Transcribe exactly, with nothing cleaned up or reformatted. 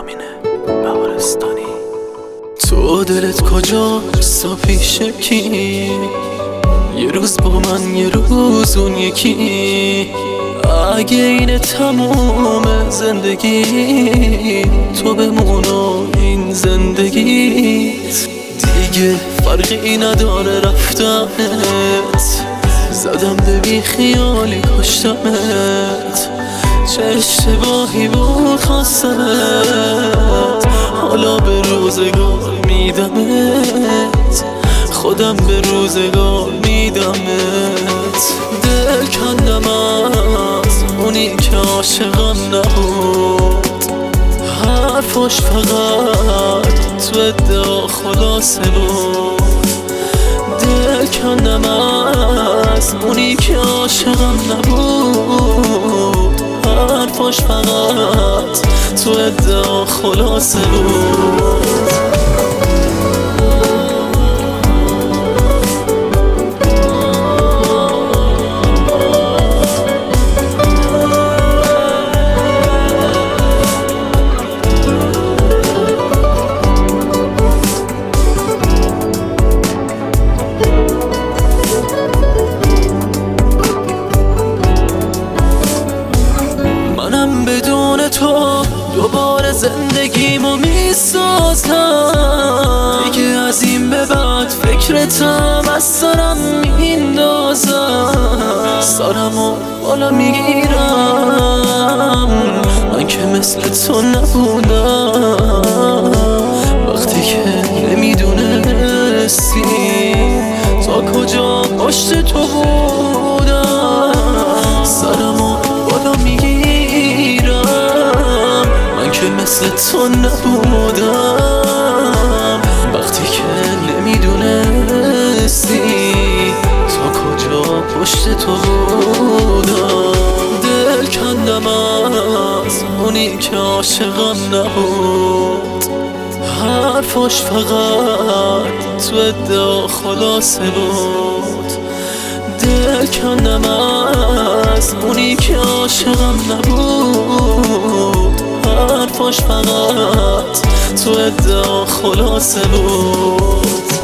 رامینه بهارستانی. تو دلت کجاست و پیش کی؟ یه روز با من یه روز اون یکی. اگه اینه تموم زندگی تو بمون و این زندگیت دیگه فرقی نداره رفتنت. زدم به بی خیالی کشتمت، چه اشتباهی بود خواستمت. حالا به روزگار میدمت، خودم به روزگار میدمت. دل کندم از اونی که عاشقم نبود، حرفاش فقط تو ادعا خلاصه بود. دل کندم از اونی که عاشقم نبود، حرفاش فقط تو ادعا خلاصه بود. بدون تو دوباره زندگیمو میسازم، دیگه از این به بعد فکرتم از سرم میندازم. سرمو بالا میگیرم، من که مثل تو نبودم. وقتی که نمیدونستی تا کجا پشت تو بودم. سرمو بالا میگیرم، که مثل تو نبودم. وقتی که نمیدونستی تا کجا پشت تو بودم. دل کندم از اونی که عاشقم نبود، حرفاش فقط تو ادعا خلاصه بود. دل کندم از اونی که عاشقم نبود، حرفاش فقط تو ادعا خلاصه بود.